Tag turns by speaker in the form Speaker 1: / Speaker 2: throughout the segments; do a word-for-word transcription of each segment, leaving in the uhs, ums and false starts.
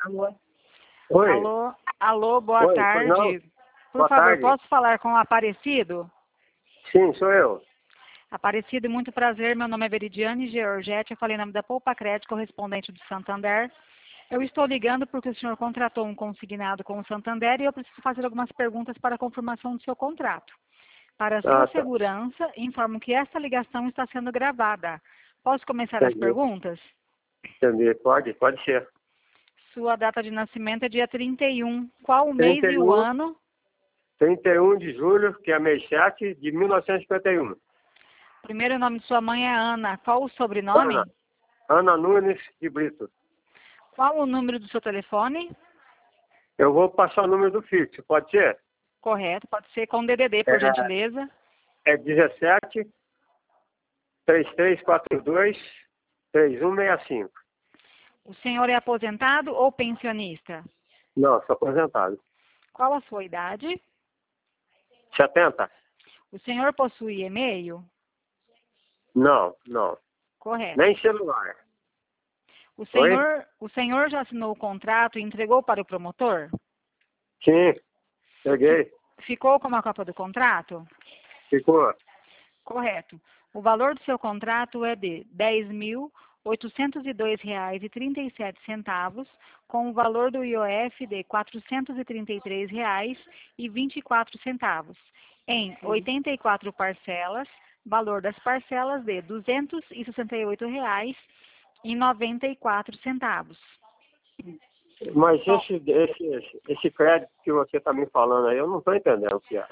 Speaker 1: Alô?
Speaker 2: Oi.
Speaker 1: Alô, alô, boa
Speaker 2: Oi,
Speaker 1: tarde.
Speaker 2: pois não?
Speaker 1: Por
Speaker 2: Boa
Speaker 1: favor,
Speaker 2: tarde.
Speaker 1: posso falar com o Aparecido?
Speaker 2: Sim, sou eu.
Speaker 1: Aparecido, muito prazer. Meu nome é Veridiane Georgette. Eu falei em nome da Poupa Crédito, correspondente do Santander. Eu estou ligando porque o senhor contratou um consignado com o Santander e eu preciso fazer algumas perguntas para a confirmação do seu contrato. Para a sua
Speaker 2: Ah, tá.
Speaker 1: segurança, informo que esta ligação está sendo gravada. Posso começar as
Speaker 2: Entendi.
Speaker 1: perguntas?
Speaker 2: Entendi. Pode, pode ser.
Speaker 1: Sua data de nascimento é dia trinta e um. Qual o mês
Speaker 2: trinta
Speaker 1: e
Speaker 2: e
Speaker 1: o
Speaker 2: um,
Speaker 1: ano?
Speaker 2: trinta e um de julho, que é mês sete de mil novecentos e cinquenta e um.
Speaker 1: Primeiro nome de sua mãe é Ana. Qual o sobrenome?
Speaker 2: Ana. Ana Nunes de Brito.
Speaker 1: Qual o número do seu telefone?
Speaker 2: Eu vou passar o número do fixo, pode ser?
Speaker 1: Correto, pode ser com D D D, por
Speaker 2: É,
Speaker 1: gentileza.
Speaker 2: é dezessete, três três quatro dois, três um seis cinco.
Speaker 1: O senhor é aposentado ou pensionista?
Speaker 2: Não, sou aposentado.
Speaker 1: Qual a sua idade?
Speaker 2: setenta?
Speaker 1: O senhor possui e-mail?
Speaker 2: Não, não.
Speaker 1: Correto.
Speaker 2: Nem celular.
Speaker 1: O
Speaker 2: Oi?
Speaker 1: senhor, o senhor já assinou o contrato e entregou para o promotor?
Speaker 2: Sim, peguei.
Speaker 1: Ficou com uma cópia do contrato?
Speaker 2: Ficou.
Speaker 1: Correto. O valor do seu contrato é de dez mil oitocentos e dois reais e trinta e sete centavos, com o valor do I O F de quatrocentos e trinta e três reais e vinte e quatro centavos, em oitenta e quatro parcelas, valor das parcelas de duzentos e sessenta e oito reais e noventa e quatro centavos.
Speaker 2: Mas
Speaker 1: Bom,
Speaker 2: esse, esse, esse crédito que você está me falando aí, eu não estou entendendo o que é.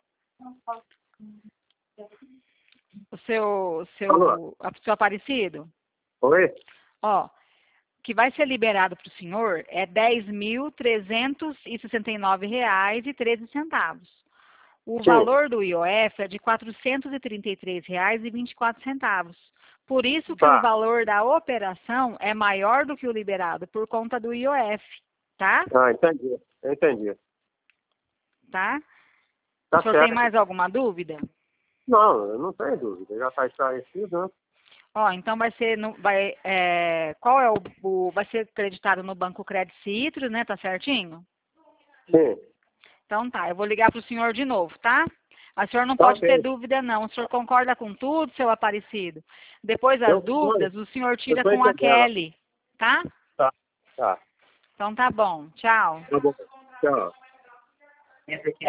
Speaker 1: o seu,
Speaker 2: Alô?
Speaker 1: seu, a- seu Aparecido,
Speaker 2: Oi?
Speaker 1: ó, que vai ser liberado para o senhor é dez mil trezentos e sessenta e nove reais e treze centavos. O
Speaker 2: Sim.
Speaker 1: valor do I O F é de quatrocentos e trinta e três reais e vinte e quatro centavos. Por isso que o
Speaker 2: Tá.
Speaker 1: valor da operação é maior do que o liberado por conta do I O F, tá?
Speaker 2: Ah, entendi. Eu entendi.
Speaker 1: Tá? O
Speaker 2: Tá
Speaker 1: senhor tem
Speaker 2: certo.
Speaker 1: mais alguma dúvida?
Speaker 2: Não, eu não tenho dúvida. Já está esclarecido, né?
Speaker 1: Ó, então vai ser no, vai, é, qual é o, o, vai ser acreditado no Banco Credit Citrus, né? Tá certinho?
Speaker 2: Sim.
Speaker 1: Então tá, eu vou ligar para o senhor de novo, tá? A senhora não
Speaker 2: Tá
Speaker 1: pode ter
Speaker 2: ok.
Speaker 1: dúvida não. O senhor concorda com tudo, seu Aparecido? Depois das
Speaker 2: Eu concordo.
Speaker 1: dúvidas, o senhor
Speaker 2: Eu
Speaker 1: tira
Speaker 2: estou
Speaker 1: com a
Speaker 2: entendendo.
Speaker 1: Kelly, tá?
Speaker 2: Tá. Tá.
Speaker 1: Então tá bom. Tchau.
Speaker 2: Tá bom. Tchau. Essa aqui é